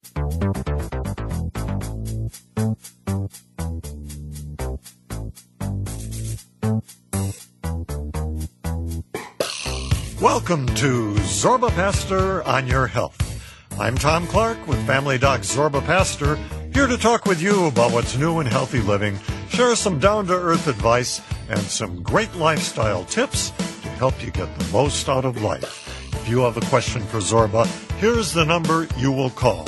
Welcome to Zorba Pastor on Your Health. I'm Tom Clark with Family Doc Zorba Pastor, here to talk with you about what's new in healthy living, share some down-to-earth advice, and some great lifestyle tips to help you get the most out of life. If you have a question for Zorba, here's the number you will call,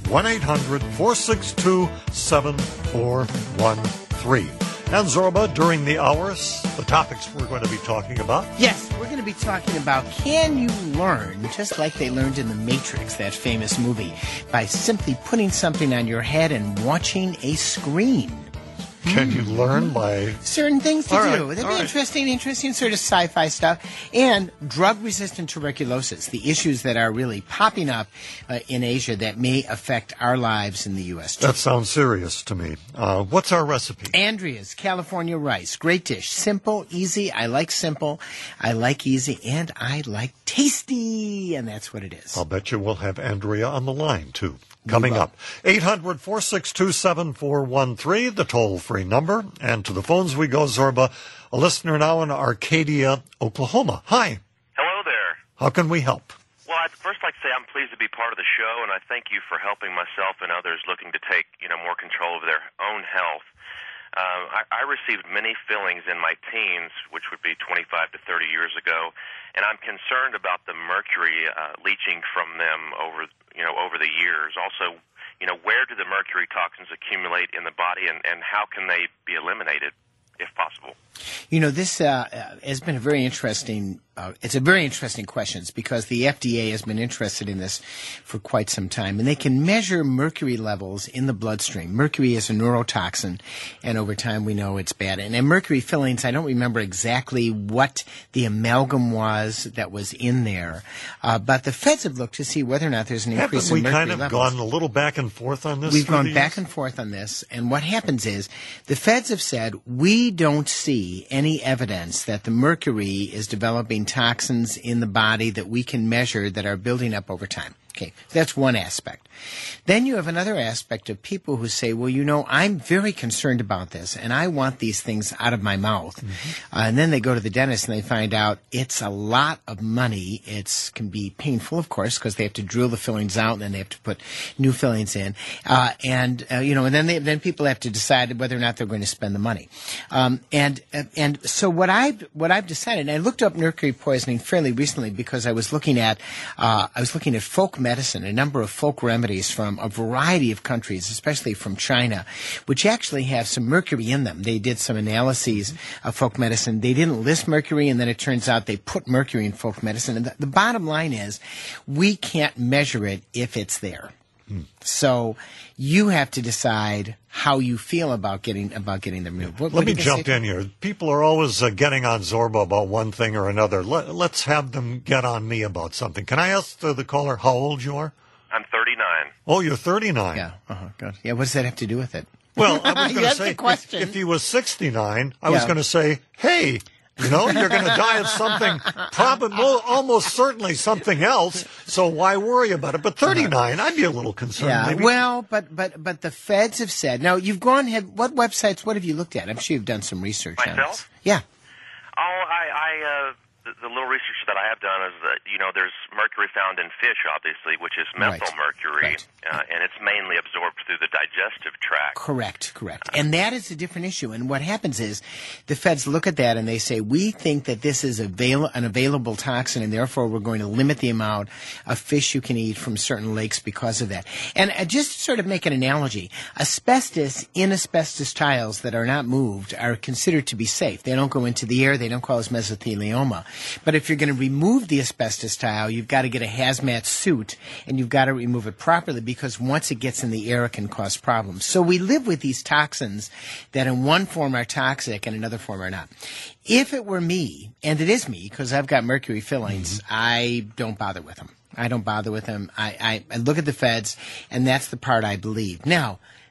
1-800-462-7413. And Zorba, during the hours, the topics we're going to be talking about. Yes, we're going to be talking about, can you learn, just like they learned in The Matrix, that famous movie, by simply putting something on your head and watching a screen? Can you learn by certain things to do? Right, That'd be interesting sort of sci-fi stuff. And drug-resistant tuberculosis, the issues that are really popping up in Asia that may affect our lives in the U.S. too. That sounds serious to me. What's our recipe? Andrea's California rice. Great dish. Simple, easy. I like simple. I like easy. And I like tasty. And that's what it is. I'll bet you we'll have Andrea on the line, too. Coming up, 800-462-7413, the toll-free number. And to the phones we go, Zorba, a listener now in Arcadia, Oklahoma. Hi. Hello there. How can we help? Well, I'd first like to say I'm pleased to be part of the show, and I thank you for helping myself and others looking to take, more control of their own health. I received many fillings in my teens, which would be 25 to 30 years ago, and I'm concerned about the mercury leaching from them over the years. Also, where do the mercury toxins accumulate in the body, and how can they be eliminated, if possible? This has been a very interesting it's a very interesting question because the FDA has been interested in this for quite some time, and they can measure mercury levels in the bloodstream. Mercury is a neurotoxin, and over time we know it's bad. And mercury fillings, I don't remember exactly what the amalgam was that was in there, but the feds have looked to see whether or not there's an increase in mercury levels. Haven't we kind of gone a little back and forth on this? We've gone back and forth on this, and what happens is the feds have said, we don't see any evidence that the mercury is developing toxins in the body that we can measure that are building up over time. Okay, that's one aspect. Then you have another aspect of people who say, well, I'm very concerned about this, and I want these things out of my mouth. Mm-hmm. And then they go to the dentist, and they find out it's a lot of money. It can be painful, of course, because they have to drill the fillings out, and then they have to put new fillings in. And then people have to decide whether or not they're going to spend the money. And so what I've decided, and I looked up mercury poisoning fairly recently because I was looking at folk medicine, a number of folk remedies from a variety of countries, especially from China, which actually have some mercury in them. They did some analyses of folk medicine. They didn't list mercury, and then it turns out they put mercury in folk medicine. And the bottom line is we can't measure it if it's there. So you have to decide how you feel about getting them removed. Let me jump in here. People are always getting on Zorba about one thing or another. Let's have them get on me about something. Can I ask the caller how old you are? I'm 39. Oh, you're 39. Yeah. Good. Yeah. What does that have to do with it? Well, I was going to say, if he was 69, I was going to say, hey, you're going to die of something, almost certainly something else, so why worry about it? But 39, I'd be a little concerned. Yeah, maybe. Well, but the feds have said, now you've what have you looked at? I'm sure you've done some research on this. Myself? Yeah. Oh, the little research that I have done is that, there's mercury found in fish, obviously, which is methyl mercury, and it's mainly absorbed through the digestive tract. Correct. And that is a different issue. And what happens is the feds look at that and they say, we think that this is an available toxin, and therefore we're going to limit the amount of fish you can eat from certain lakes because of that. And just to sort of make an analogy, asbestos in asbestos tiles that are not moved are considered to be safe. They don't go into the air. They don't cause mesothelioma. But if you're going to remove the asbestos tile, you've got to get a hazmat suit, and you've got to remove it properly because once it gets in the air, it can cause problems. So we live with these toxins that in one form are toxic and another form are not. If it were me, and it is me because I've got mercury fillings, I don't bother with them. I look at the feds, and that's the part I believe. Now,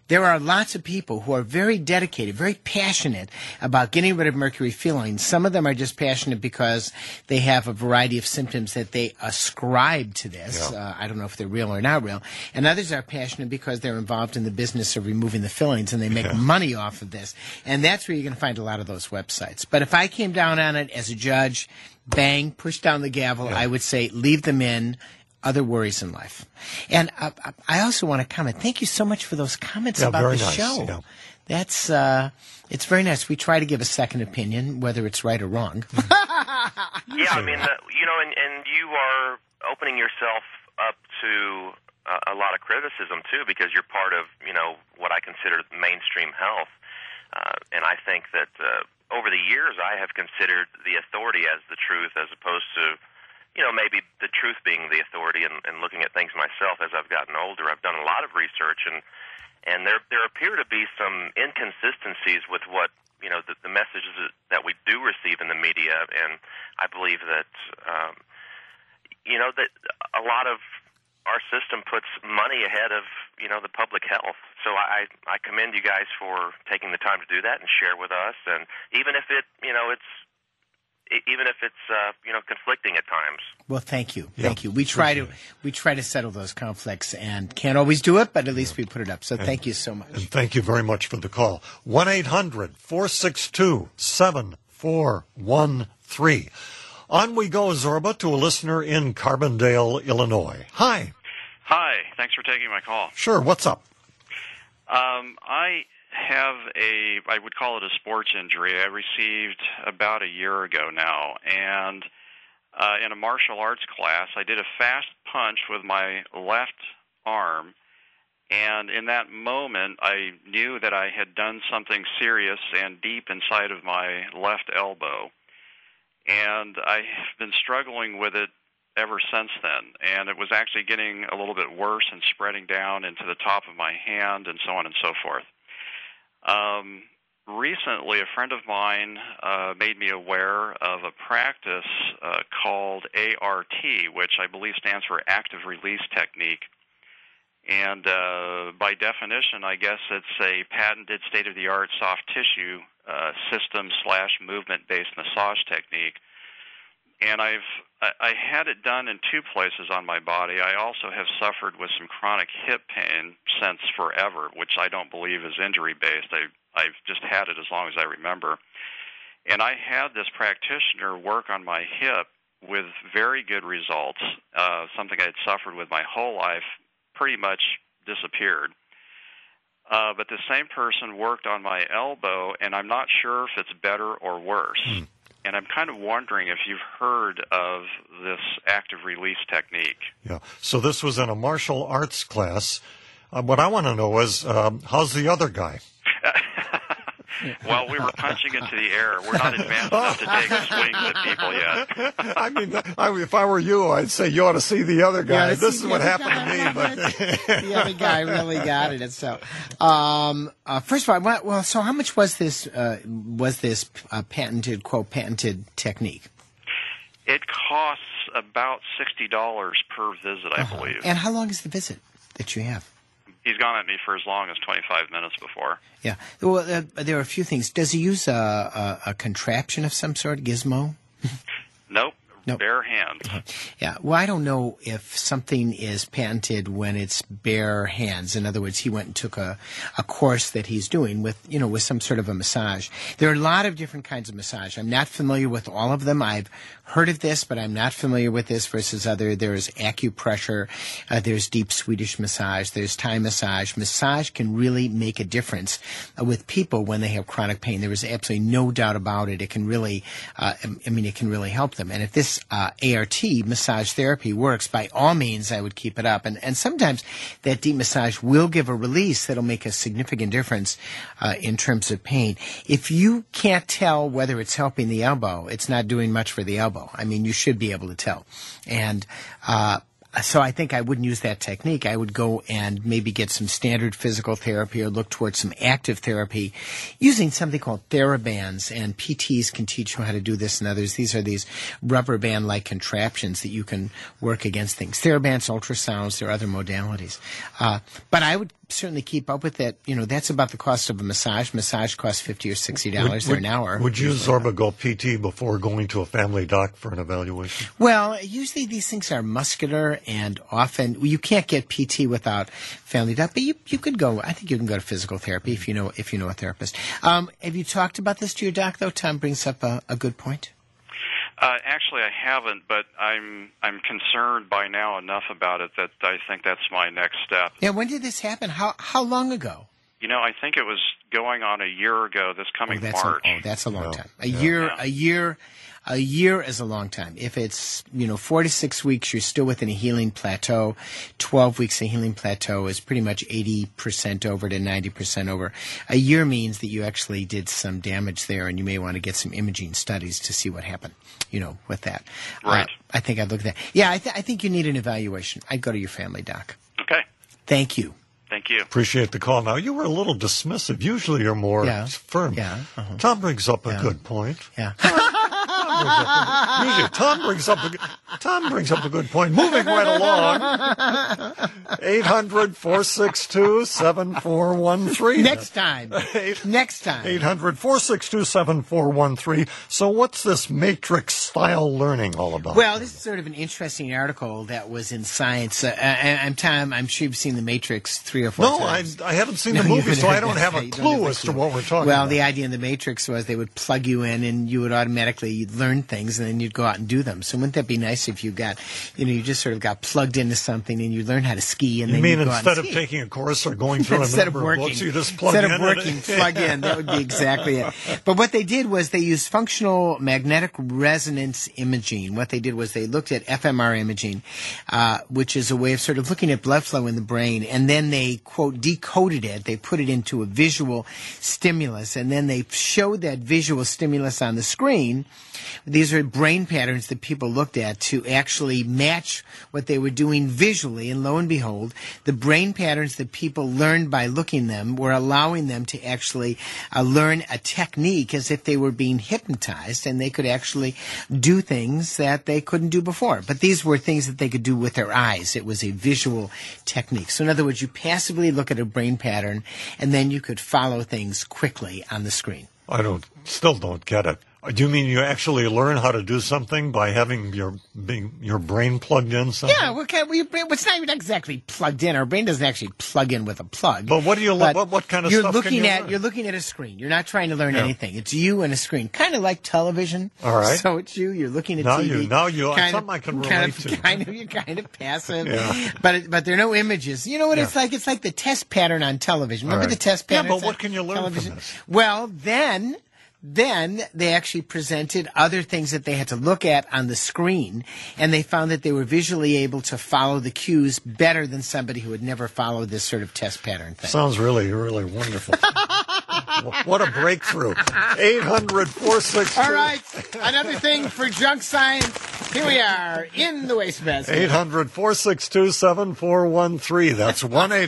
There are lots of people who are very dedicated, very passionate about getting rid of mercury fillings. Some of them are just passionate because they have a variety of symptoms that they ascribe to this. Yeah. I don't know if they're real or not real. And others are passionate because they're involved in the business of removing the fillings and they make money off of this. And that's where you're going to find a lot of those websites. But if I came down on it as a judge, bang, push down the gavel, I would say leave them in. Other worries in life. And I also want to comment. Thank you so much for those comments about the show. Yeah. That's it's very nice. We try to give a second opinion, whether it's right or wrong. Yeah, I mean, and you are opening yourself up to a lot of criticism too, because you're part of what I consider mainstream health, and I think that over the years I have considered the authority as the truth, as opposed to maybe the truth being the authority, and looking at things myself as I've gotten older. I've done a lot of research, and there appear to be some inconsistencies with what, the messages that we do receive in the media, and I believe that, that a lot of our system puts money ahead of, the public health. So I commend you guys for taking the time to do that and share with us, and even if it's conflicting at times. Well, thank you. Thank you. We try to settle those conflicts and can't always do it, but at least we put it up. So thank you so much. And thank you very much for the call. 1-800-462-7413. On we go, Zorba, to a listener in Carbondale, Illinois. Hi. Hi. Thanks for taking my call. Sure. What's up? I have I would call it a sports injury. I received about a year ago now, and in a martial arts class, I did a fast punch with my left arm, and in that moment, I knew that I had done something serious and deep inside of my left elbow, and I have been struggling with it ever since then, and it was actually getting a little bit worse and spreading down into the top of my hand and so on and so forth. Recently, a friend of mine made me aware of a practice called ART, which I believe stands for Active Release Technique. And by definition, I guess it's a patented state-of-the-art soft tissue system/movement-based massage technique. And I had it done in two places on my body. I also have suffered with some chronic hip pain since forever, which I don't believe is injury-based. I've just had it as long as I remember. And I had this practitioner work on my hip with very good results. Something I had suffered with my whole life pretty much disappeared. But the same person worked on my elbow, and I'm not sure if it's better or worse. And I'm kind of wondering if you've heard of this active release technique. Yeah. So this was in a martial arts class. What I want to know is, how's the other guy? Well, we were punching into the air. We're not advanced enough to take swings at people yet. I mean, if I were you, I'd say you ought to see the other guy. This is what happened to me. But the other guy really got it. So, first of all, so how much was this patented, quote, patented technique? It costs about $60 per visit, I believe. And how long is the visit that you have? He's gone at me for as long as 25 minutes before. Yeah. Well, there are a few things. Does he use a contraption of some sort, gizmo? Nope. Bare hands. Yeah. Well, I don't know if something is patented when it's bare hands. In other words, he went and took a course that he's doing with some sort of a massage. There are a lot of different kinds of massage. I'm not familiar with all of them. I've heard of this, but I'm not familiar with this versus other. There's acupressure. There's deep Swedish massage. There's Thai massage. Massage can really make a difference with people when they have chronic pain. There is absolutely no doubt about it. It can really, it can really help them. And if this ART, massage therapy, works, by all means, I would keep it up. And sometimes that deep massage will give a release that'll make a significant difference in terms of pain. If you can't tell whether it's helping the elbow, it's not doing much for the elbow. I mean, you should be able to tell. And So I think I wouldn't use that technique. I would go and maybe get some standard physical therapy or look towards some active therapy using something called TheraBands, and PTs can teach you how to do this and others. These are these rubber band-like contraptions that you can work against things. TheraBands, ultrasounds, there are other modalities. But I would certainly keep up with it. That's about the cost of a massage. Massage costs $50 or $60 an hour. Would you, Zorba, go PT before going to a family doc for an evaluation? Well, usually these things are muscular, and often you can't get PT without family doc. But you could go. I think you can go to physical therapy if you know a therapist. Have you talked about this to your doc, though? Tom brings up a good point. Actually, I haven't, but I'm concerned by now enough about it that I think that's my next step. Yeah, when did this happen? How long ago? I think it was going on a year ago. This coming March. That's a long time. A year is a long time. If it's 4 to 6 weeks, you're still within a healing plateau. 12 weeks, a healing plateau is pretty much 80% over to 90% over. A year means that you actually did some damage there, and you may want to get some imaging studies to see what happened. With that. Right. I think I'd look at that. Yeah, I think you need an evaluation. I'd go to your family doc. Okay. Thank you. Thank you. Appreciate the call. Now, you were a little dismissive. Usually you're more firm. Yeah. Tom brings up a good point. Yeah. Usually Tom brings up a good point. Moving right along. 800-462-7413. Next time. 800-462-7413. So what's this matrix style learning all about? Well, this is sort of an interesting article that was in Science. Tom, I'm sure you've seen The Matrix 3 or 4 times. No, I haven't seen the movie, so I don't have a clue as to what we're talking about. Well, the idea in The Matrix was they would plug you in and you would automatically learn things, and then you'd go out and do them. So wouldn't that be nice if you got, you just sort of got plugged into something and you learn how to ski, and then you go out and ski? Instead of taking a course or going through a number of books, you just plug in? Instead of working, plug in. That would be exactly it. But what they did was they used functional magnetic resonance imaging. What they did was they looked at fMR imaging, which is a way of sort of looking at blood flow in the brain, and then they, quote, decoded it. They put it into a visual stimulus, and then they showed that visual stimulus on the screen. These are brain patterns that people looked at to actually match what they were doing visually, and lo and behold, the brain patterns that people learned by looking them were allowing them to actually learn a technique as if they were being hypnotized, and they could actually do things that they couldn't do before. But these were things that they could do with their eyes. It was a visual technique. So in other words, you passively look at a brain pattern, and then you could follow things quickly on the screen. Still don't get it. Do you mean you actually learn how to do something by having your brain plugged in somehow? Yeah, it's not even exactly plugged in. Our brain doesn't actually plug in with a plug. But what do you look? What kind of stuff can you learn? You're looking at a screen. You're not trying to learn anything. It's you and a screen, kind of like television. All right. So it's you. You're looking at TV. Something I can relate to. You're kind of passive. Yeah. But there are no images. You know what it's like? It's like the test pattern on television. Remember the test pattern? Yeah, but what can you learn from this? Well, then they actually presented other things that they had to look at on the screen, and they found that they were visually able to follow the cues better than somebody who had never followed this sort of test pattern thing. Sounds really, really wonderful. What a breakthrough. 800-462. All right, another thing for junk science. Here we are in the wastebasket. 800-462-7413. That's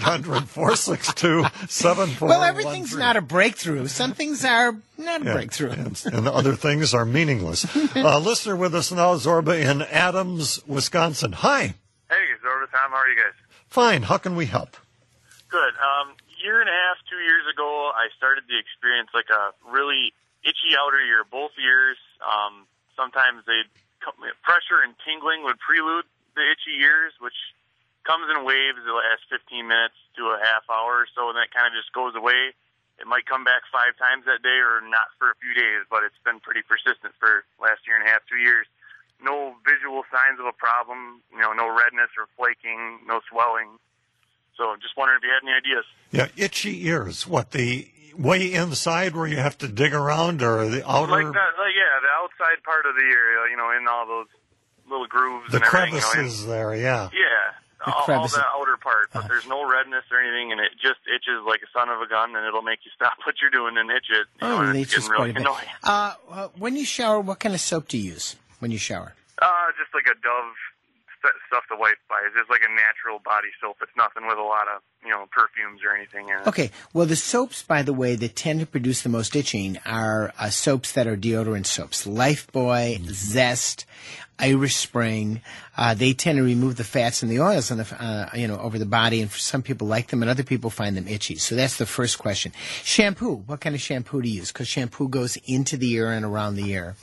1-800-462-7413. Well, everything's not a breakthrough. Some things are not a breakthrough. And other things are meaningless. Listener with us now, Zorba in Adams, Wisconsin. Hi. Hey, Zorba, Tom, how are you guys? Fine. How can we help? Good. Year and a half, 2 years ago, I started to experience like a really itchy outer ear, both ears. Sometimes pressure and tingling would prelude the itchy ears, which comes in waves. It lasts 15 minutes to a half hour or so, and then it kind of just goes away. It might come back 5 times that day or not for a few days, but it's been pretty persistent for the last year and a half, 2 years. No visual signs of a problem, no redness or flaking, no swelling. So just wondering if you had any ideas. Yeah, itchy ears. What, the way inside where you have to dig around, or the outer? Like that, the outside part of the ear, in all those little grooves. The and crevices there, yeah. Yeah. All the outer part, but there's no redness or anything, and it just itches like a son of a gun, and it'll make you stop what you're doing and itch it. It itches quite a bit. When you shower, what kind of soap do you use when you shower? Just like a Dove stuff the wife buys. It's like a natural body soap. It's nothing with a lot of, perfumes or anything in it. Okay. Well, the soaps, by the way, that tend to produce the most itching are soaps that are deodorant soaps. Lifebuoy, Zest, Irish Spring. They tend to remove the fats and the oils on the, over the body, and some people like them, and other people find them itchy. So that's the first question. Shampoo. What kind of shampoo to use? Because shampoo goes into the ear and around the ear.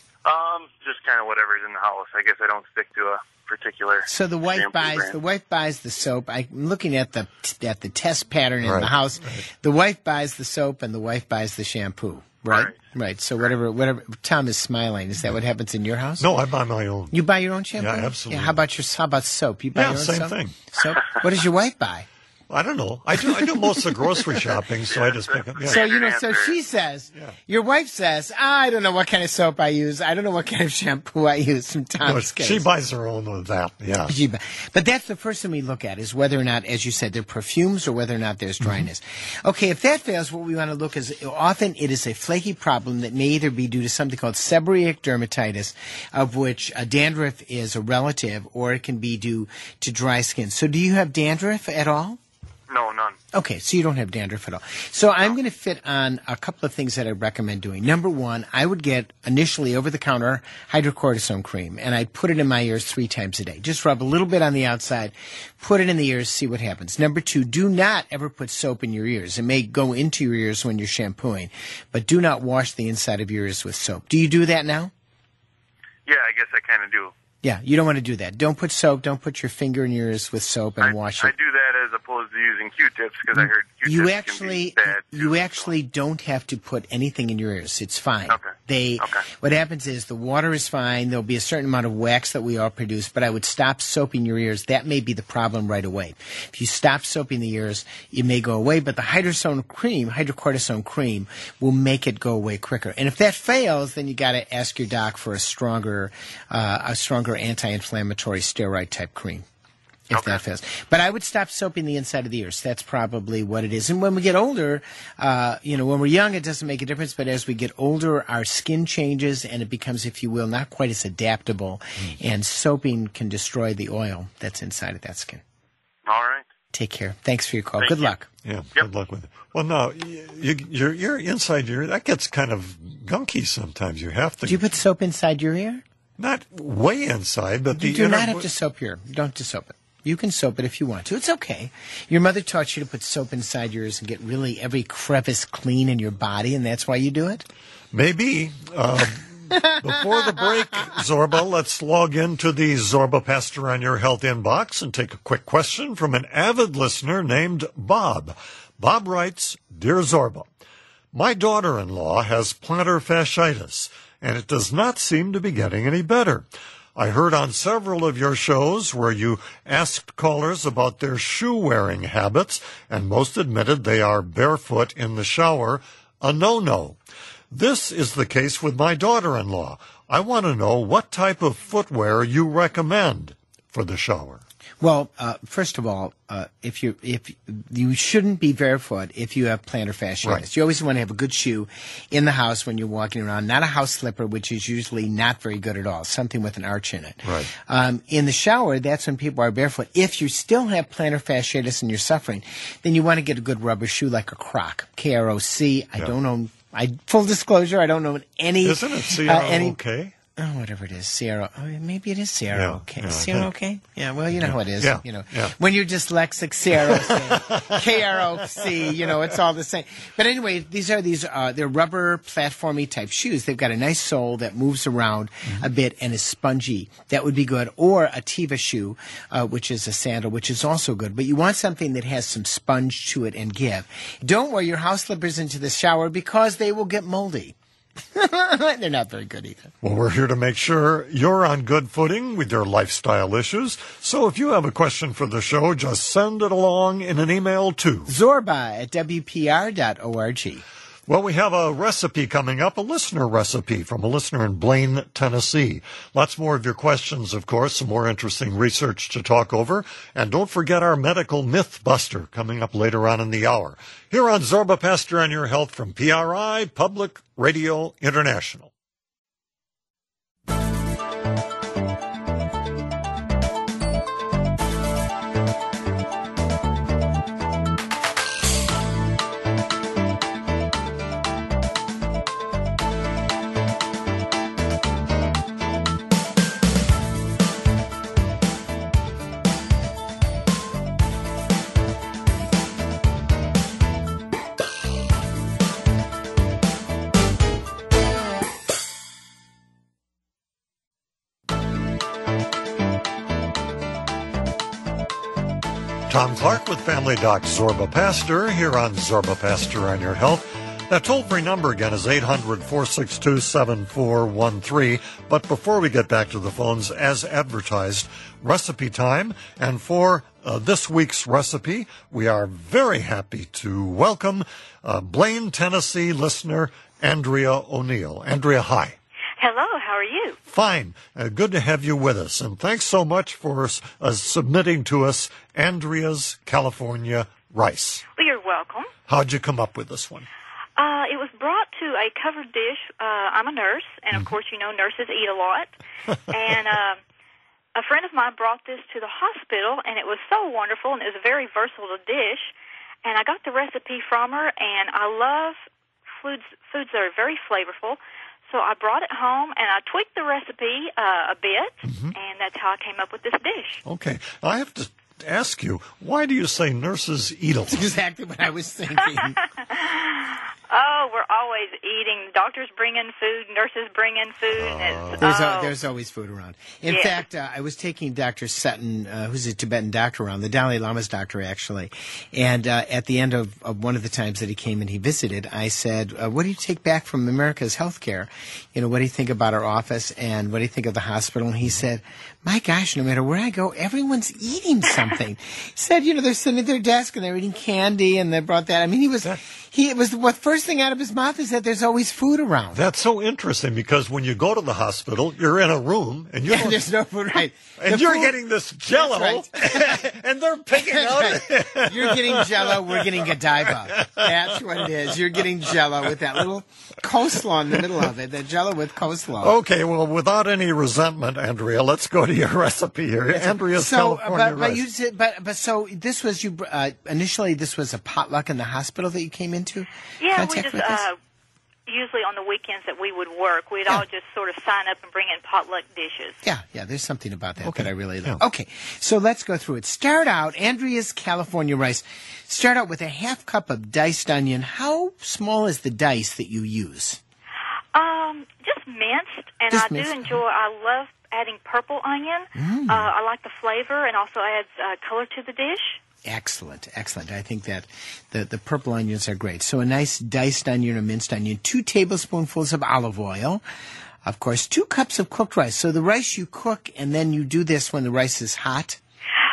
Just kind of whatever's in the house. I guess I don't stick to a particular. So the wife buys the soap. I'm looking at the test pattern in the house. Right. The wife buys the soap and the wife buys the shampoo. Right. So whatever. Tom is smiling. Is that what happens in your house? No, I buy my own. You buy your own shampoo? Yeah, absolutely. Yeah, how about soap? You buy your own same soap? Thing. Soap? What does your wife buy? I don't know. I do most of the grocery shopping, so I just pick up. Yeah. So she says, your wife says, I don't know what kind of soap I use. I don't know what kind of shampoo I use from Tom's case. She buys her own with that, yeah. But that's the first thing we look at is whether or not, as you said, they're perfumes or whether or not there's dryness. Mm-hmm. Okay, if that fails, what we want to look is often it is a flaky problem that may either be due to something called seborrheic dermatitis, of which dandruff is a relative, or it can be due to dry skin. So do you have dandruff at all? No, none. Okay, so you don't have dandruff at all. So I'm going to fit on a couple of things that I recommend doing. Number one, I would get initially over-the-counter hydrocortisone cream, and I'd put it in my ears 3 times a day. Just rub a little bit on the outside, put it in the ears, see what happens. Number two, do not ever put soap in your ears. It may go into your ears when you're shampooing, but do not wash the inside of your ears with soap. Do you do that now? Yeah, I guess I kind of do. Yeah, you don't want to do that. Don't put soap. Don't put your finger in your ears with soap and wash it. I do that as opposed to using Q-tips because I heard Q-tips can be bad too, you actually don't have to put anything in your ears. It's fine. Okay. What happens is the water is fine. There'll be a certain amount of wax that we all produce, but I would stop soaping your ears. That may be the problem right away. If you stop soaping the ears, it may go away, but the hydrocortisone cream will make it go away quicker. And if that fails, then you got to ask your doc for a stronger anti-inflammatory steroid type cream. If that fails. But I would stop soaping the inside of the ears. That's probably what it is. And when we get older, when we're young, it doesn't make a difference. But as we get older, our skin changes and it becomes, if you will, not quite as adaptable. And soaping can destroy the oil that's inside of that skin. All right. Take care. Thanks for your call. Thank Good you. luck. Yeah, good luck with it. Well, no, your ear, inside your ear, that gets kind of gunky sometimes. You have to. Do you put soap inside your ear? Not way inside, but you do not have to soap your ear. You don't have to soap it. You can soap it if you want to. It's okay. Your mother taught you to put soap inside your ears and get really every crevice clean in your body, and that's why you do it? Maybe. Before the break, Zorba, let's log into the Zorba Pastor on Your Health inbox and take a quick question from an avid listener named Bob. Bob writes, Dear Zorba, my daughter-in-law has plantar fasciitis, and it does not seem to be getting any better. I heard on several of your shows where you asked callers about their shoe-wearing habits, and most admitted they are barefoot in the shower, a no-no. This is the case with my daughter-in-law. I want to know what type of footwear you recommend for the shower. Well, first of all, if you shouldn't be barefoot if you have plantar fasciitis. Right. You always want to have a good shoe in the house when you're walking around, not a house slipper, which is usually not very good at all, something with an arch in it. Right. In the shower, that's when people are barefoot. If you still have plantar fasciitis and you're suffering, then you want to get a good rubber shoe like a Croc, K-R-O-C. I don't know. Full disclosure, I don't know any. Isn't it C-R-O-K? Oh, whatever it is, Sierra. Oh, maybe it is Sierra. Yeah, Okay, yeah, Sierra. Okay. Yeah. Well, you know how it is. Yeah, You know, yeah. when you're dyslexic, Sierra, K-R-O-C. You know, it's all the same. But anyway, they're rubber platformy type shoes. They've got a nice sole that moves around a bit and is spongy. That would be good. Or a Teva shoe, which is a sandal, which is also good. But you want something that has some sponge to it and give. Don't wear your house slippers into the shower because they will get moldy. They're not very good either. Well, we're here to make sure you're on good footing with your lifestyle issues. So if you have a question for the show, just send it along in an email to zorba@wpr.org. Well, we have a recipe coming up, a listener recipe from a listener in Blaine, Tennessee. Lots more of your questions, of course, some more interesting research to talk over. And don't forget our medical myth buster coming up later on in the hour. Here on Zorba Pastor on Your Health from PRI, Public Radio International. Tom Clark with Family Doc Zorba Pastor here on Zorba Pastor on Your Health. That toll-free number again is 800-462-7413. But before we get back to the phones, as advertised, recipe time. And for this week's recipe, we are very happy to welcome Blaine, Tennessee listener Andrea O'Neill. Andrea, hi. Hello, how are you? Fine. Good to have you with us. And thanks so much for submitting to us Andrea's California rice. Well, you're welcome. How'd you come up with this one? It was brought to a covered dish. I'm a nurse, and of course, you know, nurses eat a lot. And a friend of mine brought this to the hospital, and it was so wonderful, and it was a very versatile dish. And I got the recipe from her, and I love foods that are very flavorful. So I brought it home, and I tweaked the recipe a bit, and that's how I came up with this dish. Okay. I have to ask you, why do you say nurses eat a lot? That's exactly what I was thinking. Oh, we're always eating. Doctors bring in food. Nurses bring in food. There's always food around. In fact, I was taking Dr. Sutton, who's a Tibetan doctor around, the Dalai Lama's doctor, actually. And at the end of one of the times that he came and he visited, I said, what do you take back from America's healthcare? You know, what do you think about our office and what do you think of the hospital? And he said, my gosh, no matter where I go, everyone's eating something. He said, you know, they're sitting at their desk and they're eating candy and they brought that. I mean, it was the first thing out of his mouth is that there's always food around. That's so interesting because when you go to the hospital, you're in a room and there's no food, right? And you're getting this Jello, right. and they're picking out. Right. You're getting Jello, we're getting Godiva. That's what it is. You're getting Jello with that little coleslaw in the middle of it. The Jello with coleslaw. Okay, well, without any resentment, Andrea, let's go to your recipe here. Andrea's California rice. So this was initially this was a potluck in the hospital that you came into. Yeah, we just usually on the weekends that we would work, we'd all just sort of sign up and bring in potluck dishes. Yeah, there's something about that that I really love. Okay, so let's go through it. Start out, Andrea's California rice. Start out with a half cup of diced onion. How small is the dice that you use? Just minced, and Just I minced. do enjoy, I love adding purple onion. I like the flavor and also adds color to the dish. Excellent. I think that the purple onions are great. So a nice diced onion or minced onion, 2 tablespoonfuls of olive oil, of course, 2 cups of cooked rice. So the rice you cook and then you do this when the rice is hot?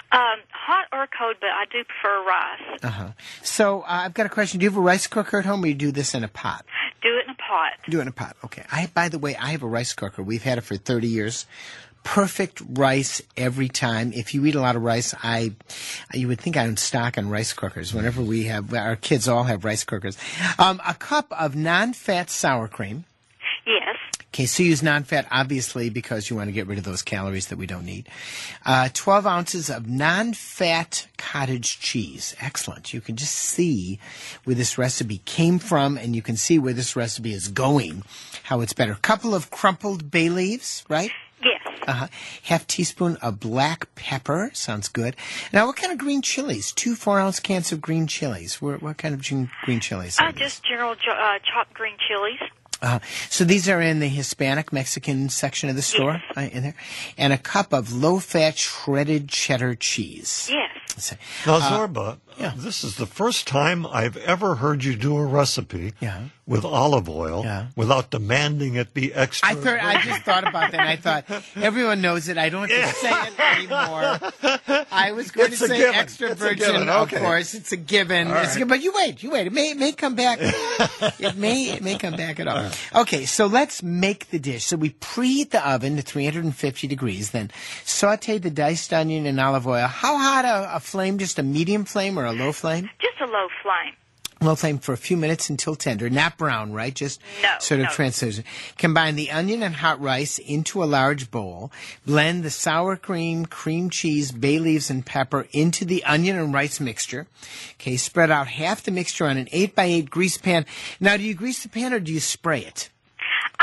Hot or cold, but I do prefer rice. So I've got a question. Do you have a rice cooker at home or you do this in a pot? Do it in a pot. Do it in a pot. Okay. By the way, I have a rice cooker. We've had it for 30 years. Perfect rice every time. If you eat a lot of rice, you would think I'm stock on rice cookers. Whenever we have, our kids all have rice cookers. A cup of non-fat sour cream. Yes. Okay, so use non-fat, obviously, because you want to get rid of those calories that we don't need. 12 ounces of non-fat cottage cheese. Excellent. You can just see where this recipe came from, and you can see where this recipe is going, how it's better. A couple of crumpled bay leaves, right? Yes. Half teaspoon of black pepper. Sounds good. Now, what kind of green chilies? 2 4-ounce cans of green chilies. What kind of green chilies are these? Just general chopped green chilies. So these are in the Hispanic Mexican section of the store, in there, and a cup of low-fat shredded cheddar cheese. Yes. Now, Zorba, this is the first time I've ever heard you do a recipe with olive oil without demanding it be extra. I just thought about that, and I thought, everyone knows it. I don't have to say it anymore. I was going to say extra virgin, of course. It's a given. Right. But you wait. It may come back. It may come back at all. Okay, so let's make the dish. So we preheat the oven to 350 degrees, then saute the diced onion in olive oil. How hot a flame? Just a medium flame or a low flame? Just a low flame. Low flame for a few minutes until tender. Not brown, right? Just sort of translucent. Combine the onion and hot rice into a large bowl. Blend the sour cream, cream cheese, bay leaves, and pepper into the onion and rice mixture. Okay, spread out half the mixture on an 8x8 grease pan. Now, do you grease the pan or do you spray it? I just use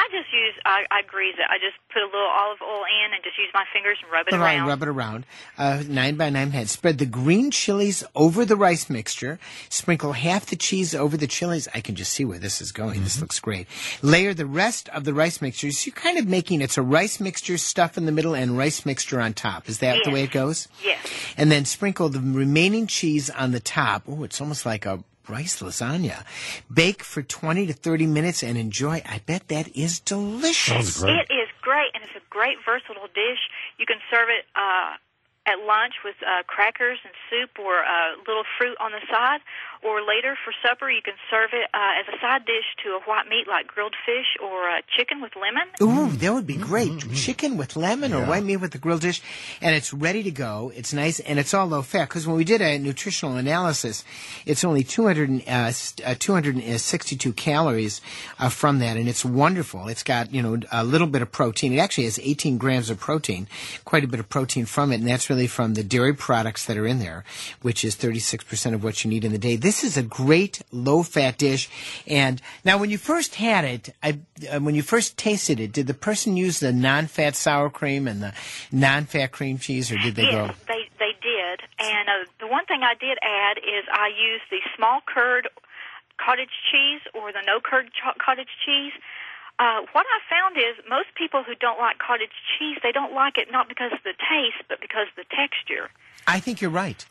I grease it. I just put a little olive oil in and just use my fingers and rub it around. Rub it around. 9 by 9 pans. Spread the green chilies over the rice mixture. Sprinkle half the cheese over the chilies. I can just see where this is going. This looks great. Layer the rest of the rice mixture. So you're kind of making it's a rice mixture stuff in the middle and rice mixture on top. Is that the way it goes? Yes. And then sprinkle the remaining cheese on the top. Oh, it's almost like a rice lasagna. Bake for 20 to 30 minutes and enjoy. I bet that is delicious. Sounds great. It is great, and it's a great versatile dish. You can serve it at lunch with crackers and soup or a little fruit on the side, or later for supper you can serve it as a side dish to a white meat like grilled fish or chicken with lemon. Ooh, that would be great. Chicken with lemon or white meat with the grilled dish. And it's ready to go. It's nice, and it's all low fat. Because when we did a nutritional analysis, it's only 262 calories from that, and it's wonderful. It's got, a little bit of protein. It actually has 18 grams of protein, quite a bit of protein from it, and that's really from the dairy products that are in there, which is 36% of what you need in the day. This is a great low-fat dish. And now when you first had it, when you first tasted it, did the person use the non-fat sour cream and the non-fat cream cheese, or did they go? Yes, they did. And the one thing I did add is I used the small curd cottage cheese or the no curd cottage cheese. What I found is most people who don't like cottage cheese, they don't like it not because of the taste, but because of the texture. I think you're right.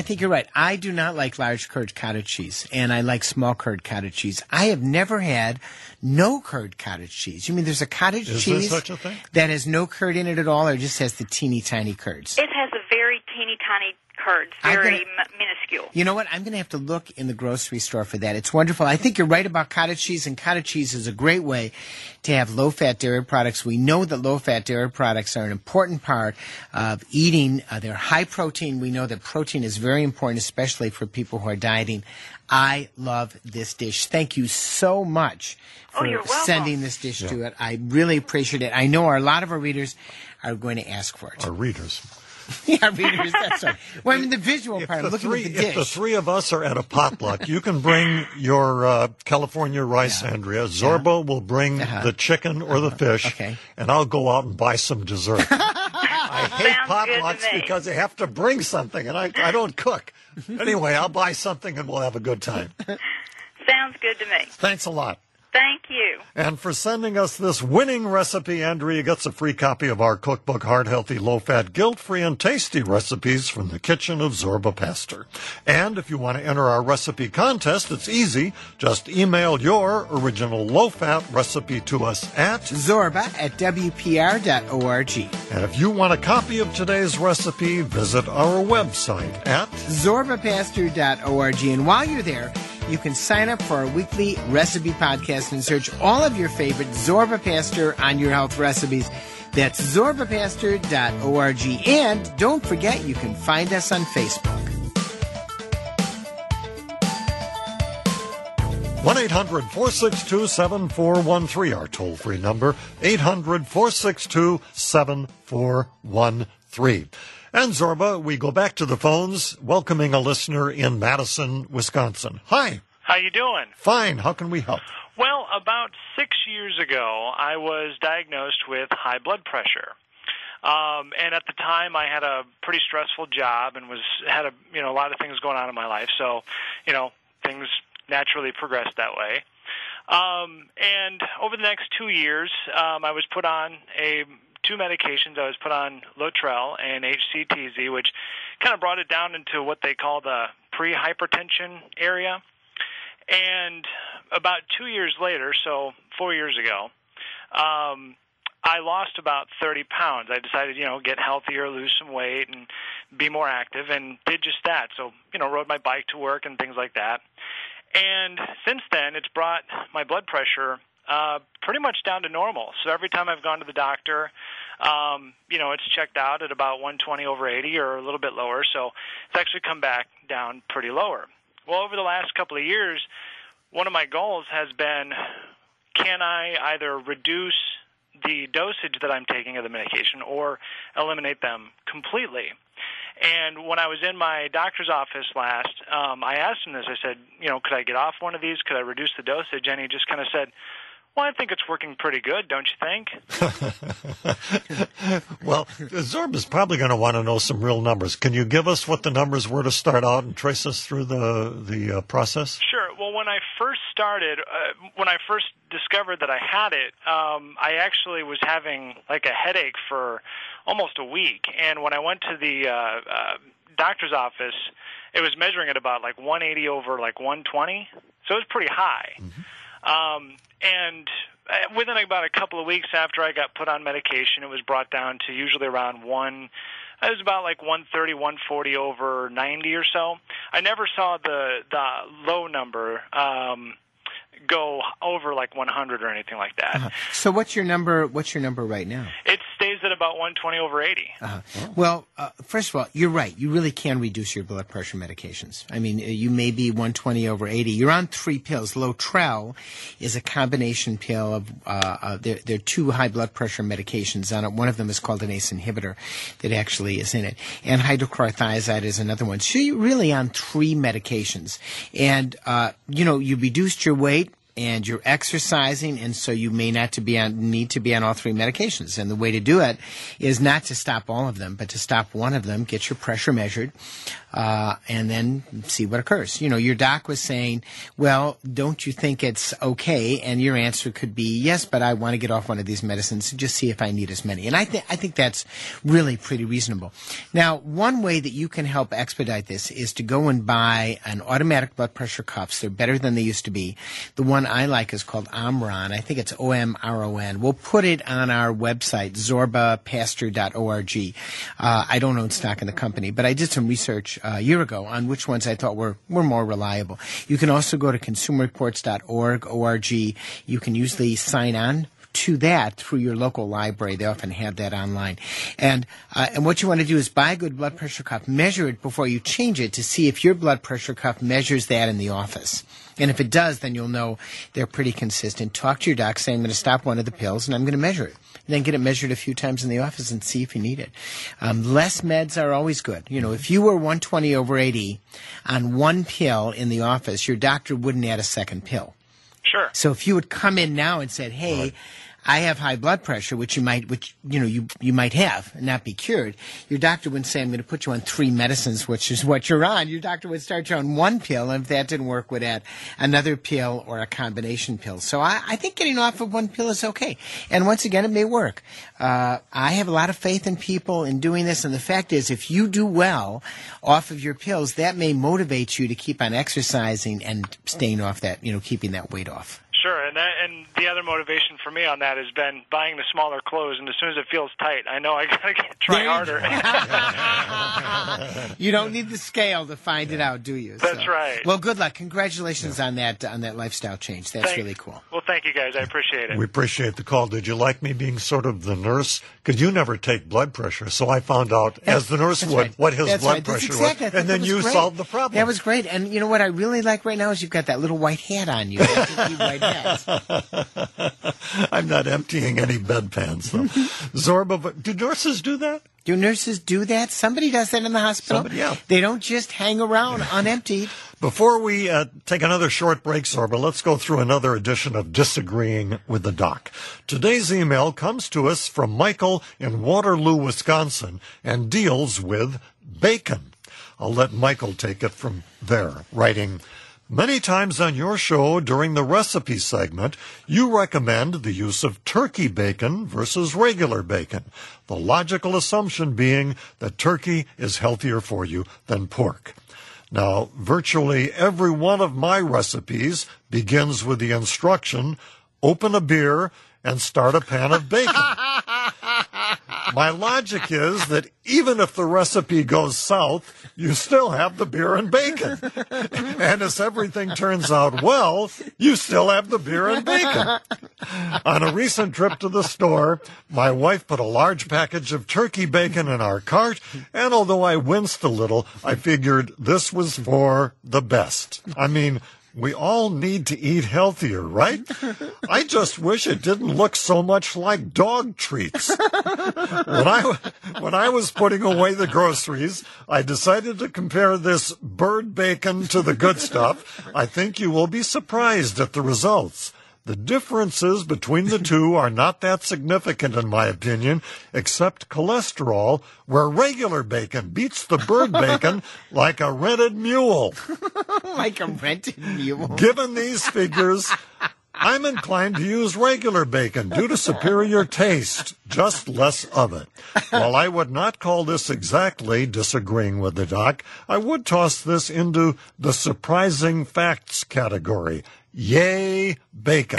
I do not like large curd cottage cheese, and I like small curd cottage cheese. I have never had no curd cottage chease. You mean there's a cottage cheese Is there such a thing? that has no curd in it at all, or just has the teeny tiny curds? It has a very teeny tiny curds, very minuscule. You know what? I'm going to have to look in the grocery store for that. It's wonderful. I think you're right about cottage cheese, and cottage cheese is a great way to have low-fat dairy products. We know that low-fat dairy products are an important part of eating. They're high protein. We know that protein is very important, especially for people who are dieting. I love this dish. Thank you so much for sending this dish to it. I really appreciate it. I know a lot of our readers are going to ask for it. Our readers. Yeah, readers, that's right. Well, I mean, the visual part, I'm looking at the dish. If the three of us are at a potluck, you can bring your California rice, Andrea. Zorba will bring the chicken or the fish, and I'll go out and buy some dessert. I hate potlucks because they have to bring something, and I don't cook. Anyway, I'll buy something, and we'll have a good time. Sounds good to me. Thanks a lot. Thank you. And for sending us this winning recipe, Andrea gets a free copy of our cookbook, Heart Healthy, Low Fat, Guilt-Free, and Tasty Recipes from the Kitchen of Zorba Pastor. And if you want to enter our recipe contest, it's easy. Just email your original low-fat recipe to us at zorba@wpr.org. And if you want a copy of today's recipe, visit our website at zorbapastor.org. And while you're there, you can sign up for our weekly recipe podcast and search all of your favorite Zorba Pastor on Your Health recipes. That's zorbapastor.org. And don't forget, you can find us on Facebook. 1-800-462-7413, our toll-free number, 800-462-7413. And Zorba, we go back to the phones, welcoming a listener in Madison, Wisconsin. Hi. How you doing? Fine. How can we help? Well, about 6 years ago, I was diagnosed with high blood pressure. And at the time, I had a pretty stressful job and had a lot of things going on in my life. So, things naturally progressed that way. And over the next 2 years, I was put on two medications. I was put on Lotrel and HCTZ, which kind of brought it down into what they call the pre-hypertension area. And about 2 years later, so 4 years ago, I lost about 30 pounds. I decided, get healthier, lose some weight, and be more active, and did just that. So, rode my bike to work and things like that. And since then, it's brought my blood pressure pretty much down to normal. So every time I've gone to the doctor, it's checked out at about 120/80 or a little bit lower. So it's actually come back down pretty lower. Well, over the last couple of years, one of my goals has been, can I either reduce the dosage that I'm taking of the medication or eliminate them completely? And when I was in my doctor's office last, I asked him this. I said, could I get off one of these? Could I reduce the dosage? And he just kind of said, Well, I think it's working pretty good, don't you think? Well, Zorb is probably going to want to know some real numbers. Can you give us what the numbers were to start out and trace us through the process? Sure. Well, when I first started, when I first discovered that I had it, I actually was having like a headache for almost a week. And when I went to the doctor's office, it was measuring at about like 180 over like 120. So it was pretty high. Mm-hmm. And within about a couple of weeks after I got put on medication, it was brought down to usually around it was about like 130, 140 over 90 or so. I never saw the low number go over like 100 or anything like that. Uh-huh. So what's your number right now? It stays at about 120 over 80. Uh-huh. Oh. Well, first of all, you're right. You really can reduce your blood pressure medications. I mean, you may be 120 over 80. You're on 3 pills. Lotrel is a combination pill of there are 2 high blood pressure medications on it. One of them is called an ACE inhibitor that actually is in it. And hydrochlorothiazide is another one. So you're really on 3 medications. And, you reduced your weight, and you're exercising, and so you may need to be on all 3 medications. And the way to do it is not to stop all of them, but to stop one of them, get your pressure measured, and then see what occurs. Your doc was saying, well, don't you think it's okay? And your answer could be, yes, but I want to get off one of these medicines and just see if I need as many. And I think that's really pretty reasonable. Now, one way that you can help expedite this is to go and buy an automatic blood pressure cuffs. They're better than they used to be. The one I like is called Omron. I think it's OMRON. We'll put it on our website, zorbapastor.org. I don't own stock in the company, but I did some research a year ago on which ones I thought were more reliable. You can also go to consumerreports.org. You can usually sign on to that through your local library. They often have that online. And what you want to do is buy a good blood pressure cuff, measure it before you change it to see if your blood pressure cuff measures that in the office. And if it does, then you'll know they're pretty consistent. Talk to your doc, say, I'm going to stop one of the pills and I'm going to measure it. And then get it measured a few times in the office and see if you need it. Less meds are always good. If you were 120 over 80 on 1 pill in the office, your doctor wouldn't add a second pill. Sure. So if you would come in now and said, hey, right, I have high blood pressure, which you might have and not be cured, your doctor wouldn't say, I'm going to put you on 3 medicines, which is what you're on. Your doctor would start you on 1 pill, and if that didn't work, would add another pill or a combination pill. So I think getting off of 1 pill is okay. And once again, it may work. I have a lot of faith in people in doing this, and the fact is, if you do well off of your pills, that may motivate you to keep on exercising and staying off that, keeping that weight off. Sure, and the other motivation for me on that has been buying the smaller clothes, and as soon as it feels tight, I know I got to try harder. You don't need the scale to find it out, do you? That's right. Well, good luck. Congratulations on that lifestyle change. That's really cool. Well, thank you, guys. I appreciate it. We appreciate the call. Did you like me being sort of the nurse? Because you never take blood pressure, so I found out, as the nurse would, what his blood pressure was, and then you solved the problem. That was great. And you know what I really like right now is you've got that little white hat on you. White hat. I'm not emptying any bedpans, though. Zorba, but do nurses do that? Do nurses do that? Somebody does that in the hospital. Somebody, yeah. They don't just hang around unemptied. Before we take another short break, Zorba, let's go through another edition of Disagreeing with the Doc. Today's email comes to us from Michael in Waterloo, Wisconsin, and deals with bacon. I'll let Michael take it from there, writing, many times on your show during the recipe segment, you recommend the use of turkey bacon versus regular bacon, the logical assumption being that turkey is healthier for you than pork. Now, virtually every one of my recipes begins with the instruction, open a beer and start a pan of bacon. My logic is that even if the recipe goes south, you still have the beer and bacon. And as everything turns out well, you still have the beer and bacon. On a recent trip to the store, my wife put a large package of turkey bacon in our cart, and although I winced a little, I figured this was for the best. I mean, we all need to eat healthier, right? I just wish it didn't look so much like dog treats. When I was putting away the groceries, I decided to compare this bird bacon to the good stuff. I think you will be surprised at the results. The differences between the two are not that significant, in my opinion, except cholesterol, where regular bacon beats the bird bacon like a rented mule. Like a rented mule. Given these figures, I'm inclined to use regular bacon due to superior taste, just less of it. While I would not call this exactly disagreeing with the doc, I would toss this into the surprising facts category. Yay, bacon.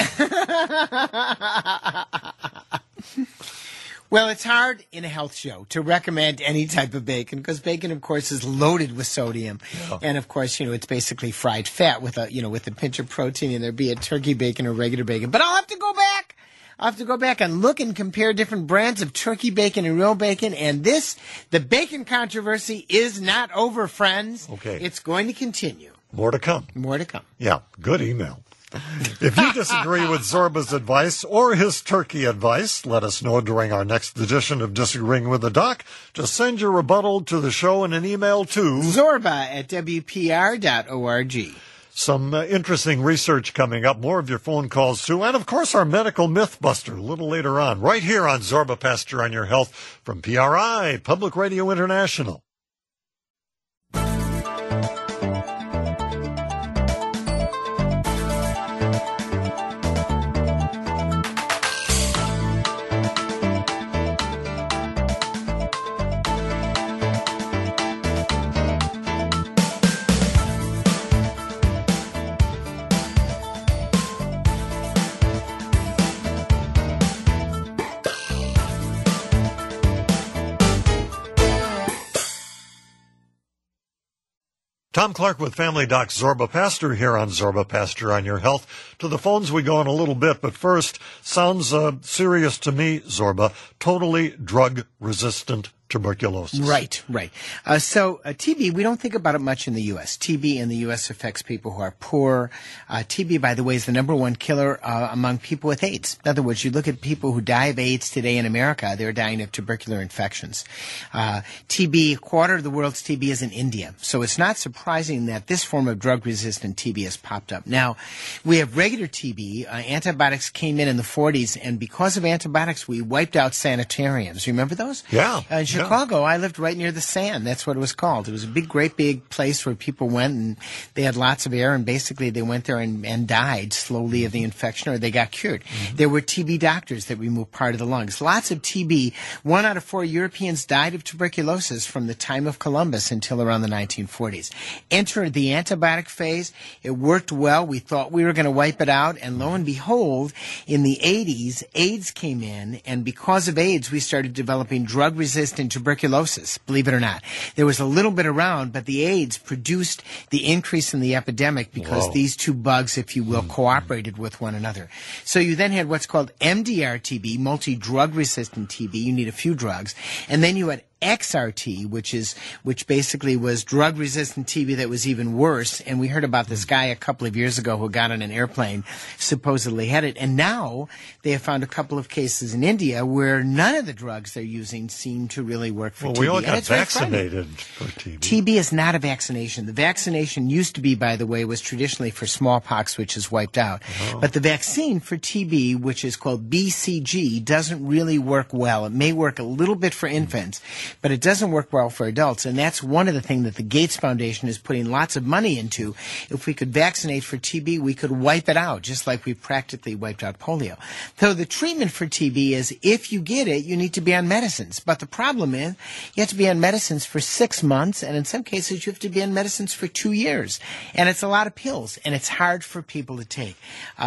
Well, it's hard in a health show to recommend any type of bacon because bacon, of course, is loaded with sodium. Yeah. And, of course, it's basically fried fat with a pinch of protein in there, be it turkey bacon or regular bacon. But I'll have to go back. I'll have to go back and look and compare different brands of turkey bacon and real bacon. And the bacon controversy is not over, friends. Okay. It's going to continue. More to come. More to come. Yeah, good email. If you disagree with Zorba's advice or his turkey advice, let us know during our next edition of Disagreeing with the Doc. Just send your rebuttal to the show in an email to zorba@wpr.org. Some interesting research coming up, more of your phone calls too, and of course our medical mythbuster a little later on, right here on Zorba Pastor on Your Health from PRI, Public Radio International. Tom Clark with Family Doc Zorba Pastor here on Zorba Pastor on Your Health. To the phones we go in a little bit, but first, sounds serious to me, Zorba, totally drug-resistant tuberculosis. Right. So TB, we don't think about it much in the U.S. TB in the U.S. affects people who are poor. TB, by the way, is the number one killer among people with AIDS. In other words, you look at people who die of AIDS today in America, they're dying of tubercular infections. TB, a quarter of the world's TB is in India. So it's not surprising that this form of drug-resistant TB has popped up. Now, we have regular TB. Antibiotics came in the 40s, and because of antibiotics, we wiped out sanitariums. Remember those? Yeah. In Chicago, I lived right near the Sand. That's what it was called. It was a great big place where people went and they had lots of air, and basically they went there and died slowly of the infection, or they got cured. Mm-hmm. There were TB doctors that removed part of the lungs. Lots of TB. 1 out of 4 Europeans died of tuberculosis from the time of Columbus until around the 1940s. Entered the antibiotic phase. It worked well. We thought we were going to wipe it out, and lo and behold, in the 80s, AIDS came in, and because of AIDS, we started developing drug-resistant tuberculosis, believe it or not. There was a little bit around, but the AIDS produced the increase in the epidemic because these two bugs, if you will, cooperated with one another. So you then had what's called MDR TB, multi-drug resistant TB. You need a few drugs. And then you had XRT, which basically was drug-resistant TB that was even worse. And we heard about this guy a couple of years ago who got on an airplane, supposedly had it. And now they have found a couple of cases in India where none of the drugs they're using seem to really work for TB. Well, we all got vaccinated for TB. TB is not a vaccination. The vaccination used to be, by the way, was traditionally for smallpox, which is wiped out. Oh. But the vaccine for TB, which is called BCG, doesn't really work well. It may work a little bit for infants, but it doesn't work well for adults, and that's one of the things that the Gates Foundation is putting lots of money into. If we could vaccinate for TB, we could wipe it out, just like we practically wiped out polio. So the treatment for TB is, if you get it, you need to be on medicines. But the problem is, you have to be on medicines for 6 months, and in some cases, you have to be on medicines for 2 years. And it's a lot of pills, and it's hard for people to take.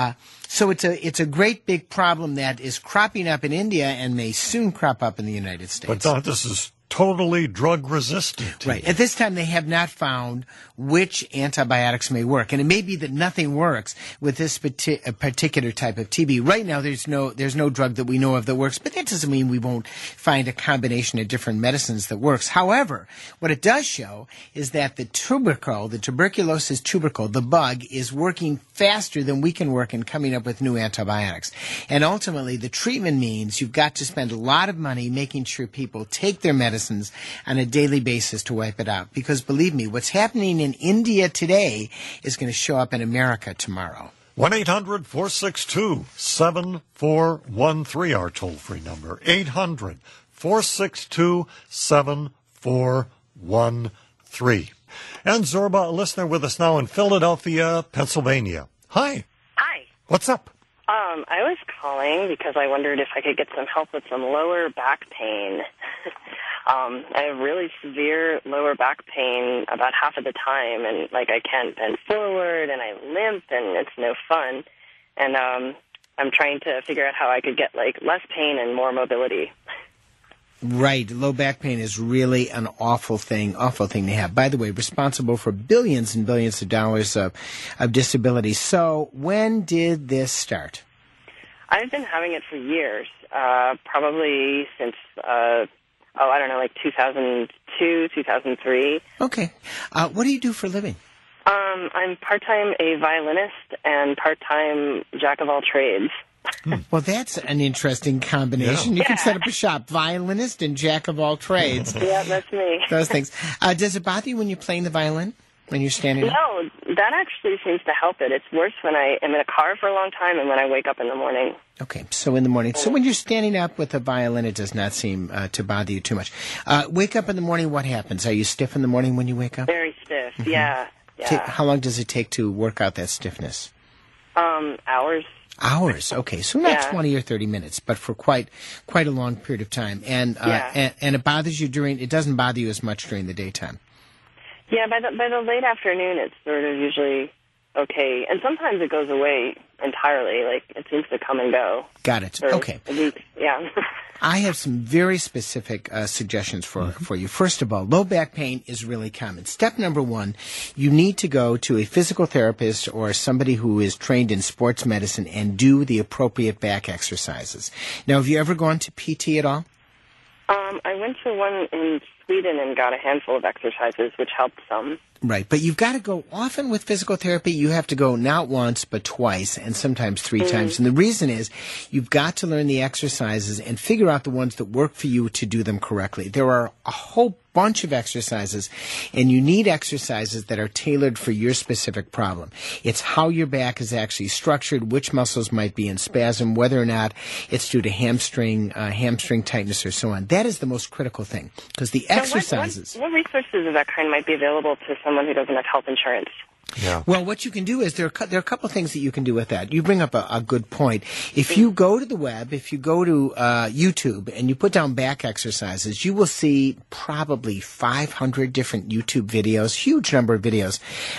So it's a great big problem that is cropping up in India and may soon crop up in the United States. But Don, this is totally drug-resistant. Right. At this time, they have not found which antibiotics may work. And it may be that nothing works with this particular type of TB. Right now, there's no drug that we know of that works, but that doesn't mean we won't find a combination of different medicines that works. However, what it does show is that the tuberculosis tubercle, the bug, is working faster than we can work in coming up with new antibiotics. And ultimately, the treatment means you've got to spend a lot of money making sure people take their medicines on a daily basis to wipe it out. Because believe me, what's happening in India today is going to show up in America tomorrow. 1-800-462-7413, our toll-free number. 800-462-7413. And Zorba, a listener with us now in Philadelphia, Pennsylvania. Hi. Hi. What's up? I was calling because I wondered if I could get some help with some lower back pain. I have really severe lower back pain about half of the time, and like I can't bend forward, and I limp, and it's no fun. And I'm trying to figure out how I could get like less pain and more mobility. Right. Low back pain is really an awful thing to have. By the way, responsible for billions and billions of dollars of disability. So when did this start? I've been having it for years, probably since, like 2002, 2003. Okay. What do you do for a living? I'm part-time a violinist and part-time jack of all trades. Well, that's an interesting combination. You can set up a shop, violinist and jack of all trades. Yeah, that's me. Those things. Does it bother you when you're playing the violin, when you're standing up? No, that actually seems to help it. It's worse when I am in a car for a long time and when I wake up in the morning. Okay, so in the morning. So when you're standing up with a violin, it does not seem to bother you too much. Wake up in the morning, what happens? Are you stiff in the morning when you wake up? Very stiff, yeah. How long does it take to work out that stiffness? Hours. Hours, okay. So not 20 or 30 minutes, but for quite a long period of time. And it bothers you it doesn't bother you as much during the daytime. Yeah, by the late afternoon, it's sort of usually okay. And sometimes it goes away entirely. Like, it seems to come and go. Got it. Okay. Weeks. Yeah. I have some very specific suggestions for you. First of all, low back pain is really common. Step number one, you need to go to a physical therapist or somebody who is trained in sports medicine and do the appropriate back exercises. Now, have you ever gone to PT at all? I went to one in Sweden and got a handful of exercises, which helped some. Right, but you've got to go often with physical therapy. You have to go not once, but twice, and sometimes three times. And the reason is you've got to learn the exercises and figure out the ones that work for you to do them correctly. There are a whole bunch of exercises, and you need exercises that are tailored for your specific problem. It's how your back is actually structured, which muscles might be in spasm, whether or not it's due to hamstring tightness or so on. That is the most critical thing, because the exercises... What resources of that kind might be available to someone who doesn't have health insurance? Yeah. Well, what you can do is there are a couple of things that you can do with that. You bring up a good point. If you go to the web, if you go to YouTube and you put down back exercises, you will see probably 500 different YouTube videos, huge number of videos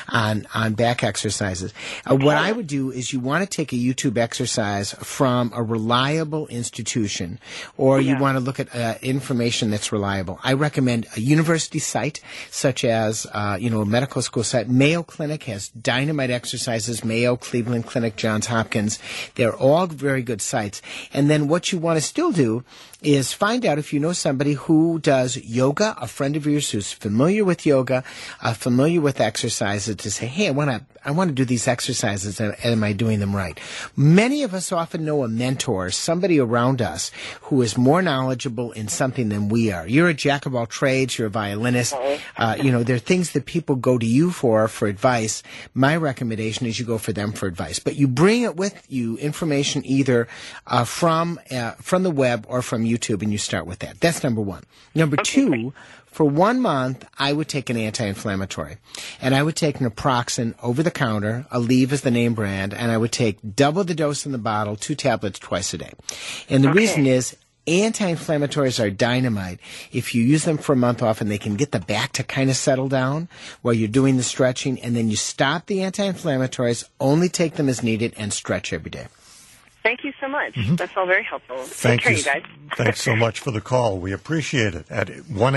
on back exercises. What I would do is you want to take a YouTube exercise from a reliable institution, or you want to look at information that's reliable. I recommend a university site, such as a medical school site. Mayo Clinic has dynamite exercises, Mayo, Cleveland Clinic, Johns Hopkins. They're all very good sites. And then what you want to still do is find out if you know somebody who does yoga, a friend of yours who's familiar with yoga, familiar with exercises, to say, hey, I want to do these exercises, and am I doing them right? Many of us often know a mentor, somebody around us who is more knowledgeable in something than we are. You're a jack of all trades, you're a violinist. There are things that people go to you for advice. My recommendation is you go for them for advice. But you bring it with you, information either from the web or from YouTube, and you start with that. That's number one. Number two, for 1 month, I would take an anti-inflammatory. And I would take naproxen over the counter, Aleve is the name brand, and I would take double the dose in the bottle, 2 tablets twice a day. And the reason is, anti-inflammatories are dynamite. If you use them for a month, often they can get the back to kind of settle down while you're doing the stretching, and then you stop the anti-inflammatories, only take them as needed, and stretch every day. Thank you so much. That's all very helpful. Thank you, you guys. Thanks so much for the call. We appreciate it at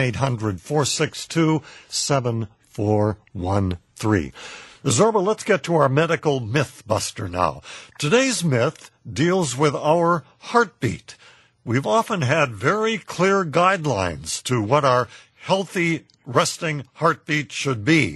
1-800-462-7413. Zorba, let's get to our medical myth buster now. Today's myth deals with our heartbeat. We've often had very clear guidelines to what our healthy resting heartbeat should be.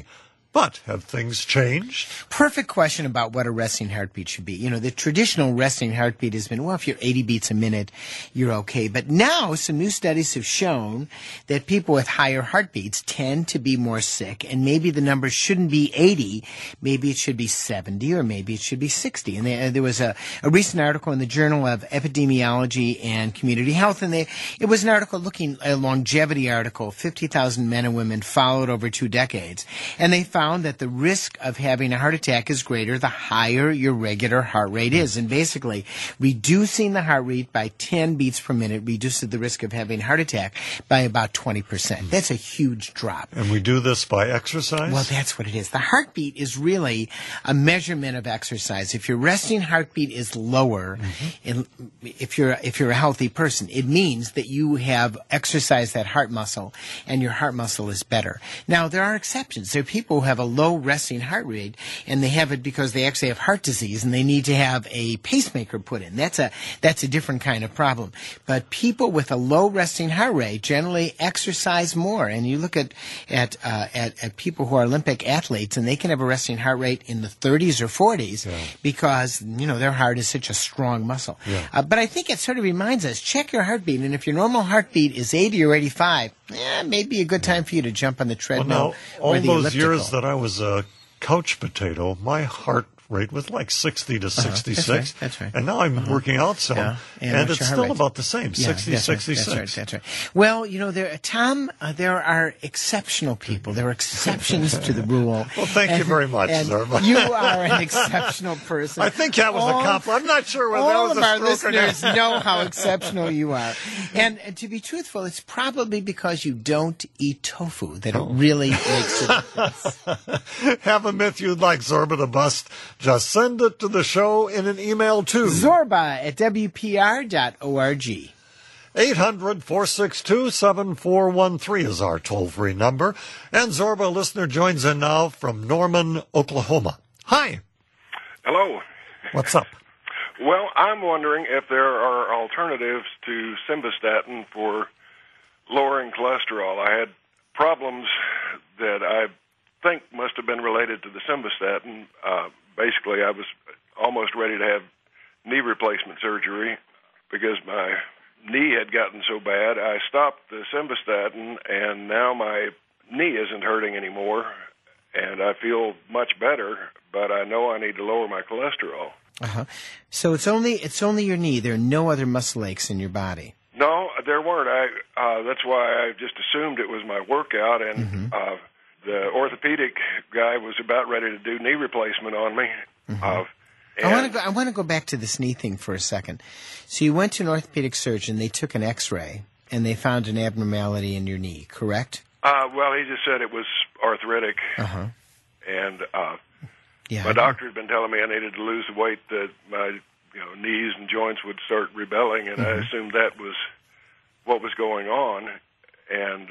But have things changed? Perfect question about what a resting heartbeat should be. You know, the traditional resting heartbeat has been, well, if you're 80 beats a minute, you're okay. But now some new studies have shown that people with higher heartbeats tend to be more sick, and maybe the number shouldn't be 80, maybe it should be 70, or maybe it should be 60. And there was a recent article in the Journal of Epidemiology and Community Health, and it was an article a longevity article, 50,000 men and women followed over 2 decades, and they found that the risk of having a heart attack is greater the higher your regular heart rate is. And basically, reducing the heart rate by 10 beats per minute reduces the risk of having a heart attack by about 20%. That's a huge drop. And we do this by exercise? Well, that's what it is. The heartbeat is really a measurement of exercise. If your resting heartbeat is lower, and if you're a healthy person, it means that you have exercised that heart muscle and your heart muscle is better. Now, there are exceptions. There are people who have a low resting heart rate, and they have it because they actually have heart disease and they need to have a pacemaker put in. That's a different kind of problem. But people with a low resting heart rate generally exercise more. And you look at people who are Olympic athletes, and they can have a resting heart rate in the 30s or 40s because, you know, their heart is such a strong muscle. Yeah. But I think it sort of reminds us, check your heartbeat, and if your normal heartbeat is 80 or 85, maybe a good time for you to jump on the treadmill or the elliptical. All those years that I was a couch potato, my heart rate was like 60 to 66. That's right. And now I'm working out some, and it's still about the same, 60, 66. That's right. Well, you know, Tom, there are exceptional people. There are exceptions to the rule. Well, thank you very much, Zorba. You are an exceptional person. I think that was a compliment. I'm not sure whether that was a stroke or not. All of our listeners know how exceptional you are. And to be truthful, it's probably because you don't eat tofu that it really makes a difference. Have a myth you'd like Zorba to bust. Just send it to the show in an email to zorba@wpr.org. 800-462-7413 is our toll-free number. And Zorba, a listener, joins in now from Norman, Oklahoma. Hi. Hello. What's up? Well, I'm wondering if there are alternatives to simvastatin for lowering cholesterol. I had problems that I think must have been related to the simvastatin. Basically, I was almost ready to have knee replacement surgery because my knee had gotten so bad. I stopped the simvastatin, and now my knee isn't hurting anymore, and I feel much better, but I know I need to lower my cholesterol. So it's only your knee. There are no other muscle aches in your body. No, there weren't. That's why I just assumed it was my workout, and the orthopedic guy was about ready to do knee replacement on me. I want to go back to this knee thing for a second. So you went to an orthopedic surgeon, they took an x-ray, and they found an abnormality in your knee, correct? Well, he just said it was arthritic. And my doctor had been telling me I needed to lose the weight that my knees and joints would start rebelling, and I assumed that was what was going on. And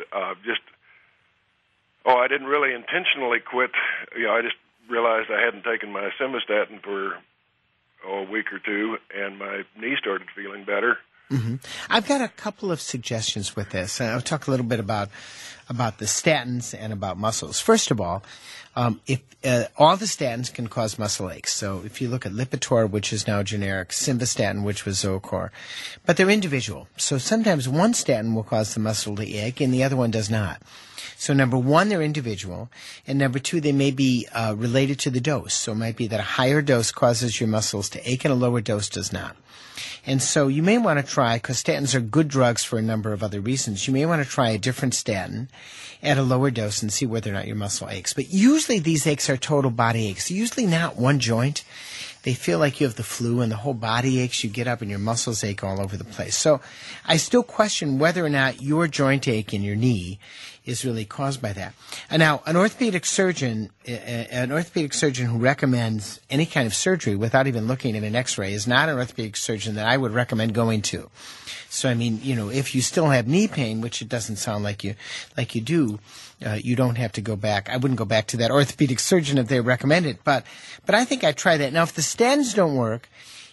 I didn't really intentionally quit. I just realized I hadn't taken my simvastatin for a week or two, and my knee started feeling better. I've got a couple of suggestions with this. I'll talk a little bit about the statins and about muscles. First of all, if all the statins can cause muscle aches. So if you look at Lipitor, which is now generic, simvastatin, which was Zocor, but they're individual. So sometimes one statin will cause the muscle to ache and the other one does not. So number one, they're individual, and number two, they may be related to the dose. So it might be that a higher dose causes your muscles to ache and a lower dose does not. And so you may want to try, because statins are good drugs for a number of other reasons, you may want to try a different statin at a lower dose and see whether or not your muscle aches. But usually these aches are total body aches, usually not one joint. They feel like you have the flu and the whole body aches. You get up and your muscles ache all over the place. So I still question whether or not your joint ache in your knee is really caused by that. And now, an orthopedic surgeon who recommends any kind of surgery without even looking at an x-ray is not an orthopedic surgeon that I would recommend going to. So, I mean, if you still have knee pain, which it doesn't sound like you do, you don't have to go back. I wouldn't go back to that orthopedic surgeon if they recommend it, but I think I'd try that. Now, if the statins don't work,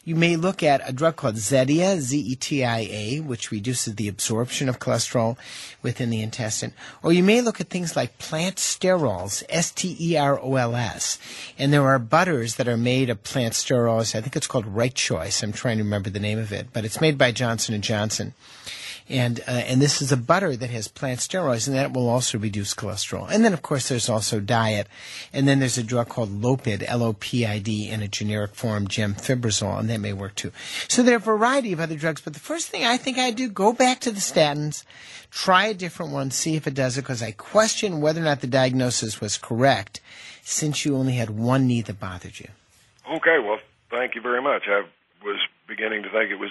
You may look at a drug called Zetia, Z-E-T-I-A, which reduces the absorption of cholesterol within the intestine. Or you may look at things like plant sterols, S-T-E-R-O-L-S. And there are butters that are made of plant sterols. I think it's called Right Choice. I'm trying to remember the name of it. But it's made by Johnson & Johnson. And this is a butter that has plant steroids, and that will also reduce cholesterol. And then, of course, there's also diet. And then there's a drug called Lopid, L-O-P-I-D, in a generic form, gemfibrozole, and that may work too. So there are a variety of other drugs. But the first thing I think I'd do, go back to the statins, try a different one, see if it does it, because I question whether or not the diagnosis was correct since you only had one knee that bothered you. Okay, well, thank you very much. I was beginning to think it was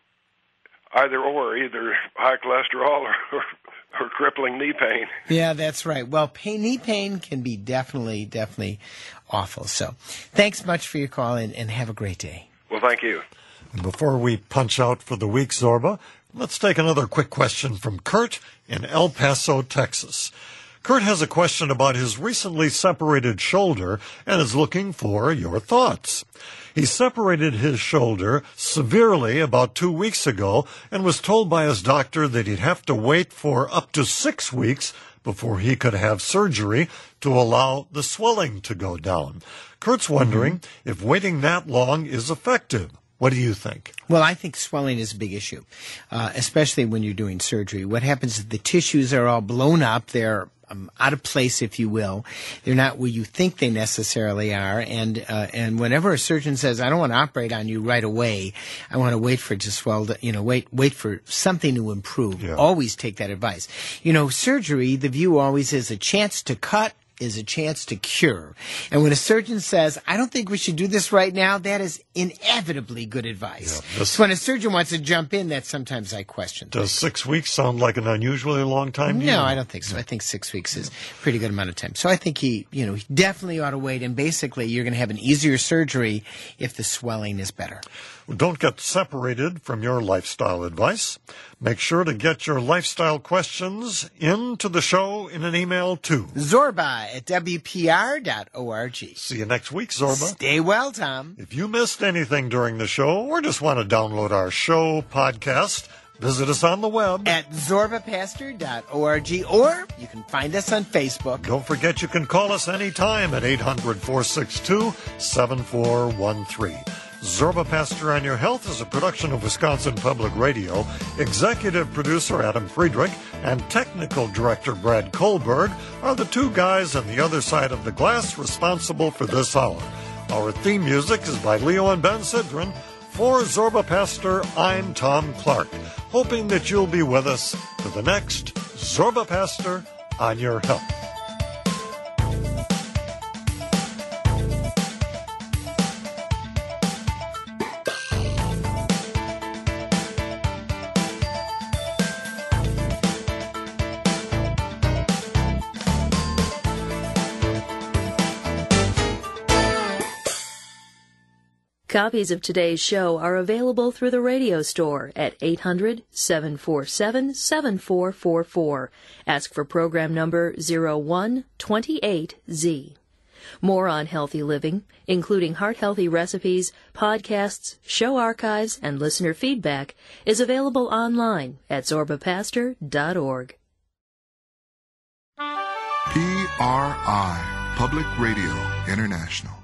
either high cholesterol or crippling knee pain. Yeah, that's right. Well, knee pain can be definitely awful. So thanks much for your call, and have a great day. Well, thank you. And before we punch out for the week, Zorba, let's take another quick question from Kurt in El Paso, Texas. Kurt has a question about his recently separated shoulder and is looking for your thoughts. He separated his shoulder severely about 2 weeks ago and was told by his doctor that he'd have to wait for up to 6 weeks before he could have surgery to allow the swelling to go down. Kurt's wondering if waiting that long is effective. What do you think? Well, I think swelling is a big issue, especially when you're doing surgery. What happens is the tissues are all blown up. They're out of place, if you will. They're not where you think they necessarily are. And whenever a surgeon says, I don't want to operate on you right away, I want to wait for it to swell, wait for something to improve. Yeah. Always take that advice. Surgery, the view always is a chance to cut is a chance to cure. And when a surgeon says, I don't think we should do this right now, that is inevitably good advice. Yeah, so when a surgeon wants to jump in, that sometimes I question. Does 6 weeks sound like an unusually long time to you? No, I don't think so. I think 6 weeks is a pretty good amount of time. So I think he definitely ought to wait, and basically you're going to have an easier surgery if the swelling is better. Well, don't get separated from your lifestyle advice. Make sure to get your lifestyle questions into the show in an email to Zorba@WPR.org. See you next week, Zorba. Stay well, Tom. If you missed anything during the show or just want to download our show podcast, visit us on the web at zorbapastor.org, or you can find us on Facebook. Don't forget you can call us anytime at 800-462-7413. Zorba Pastor on Your Health is a production of Wisconsin Public Radio. Executive producer Adam Friedrich and technical director Brad Kohlberg are the two guys on the other side of the glass responsible for this hour. Our theme music is by Leo and Ben Sidran. For Zorba Pastor, I'm Tom Clark, hoping that you'll be with us for the next Zorba Pastor on Your Health. Copies of today's show are available through the radio store at 800-747-7444. Ask for program number 0128Z. More on healthy living, including heart-healthy recipes, podcasts, show archives, and listener feedback, is available online at zorbapastor.org. PRI, Public Radio International.